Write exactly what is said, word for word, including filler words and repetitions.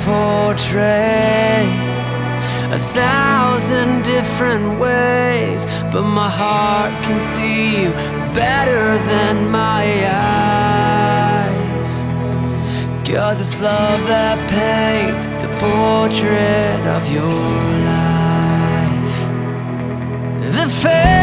portrait a thousand different ways, but my heart can see you better than my eyes. 'Cause it's love that paints the portrait of your life. The face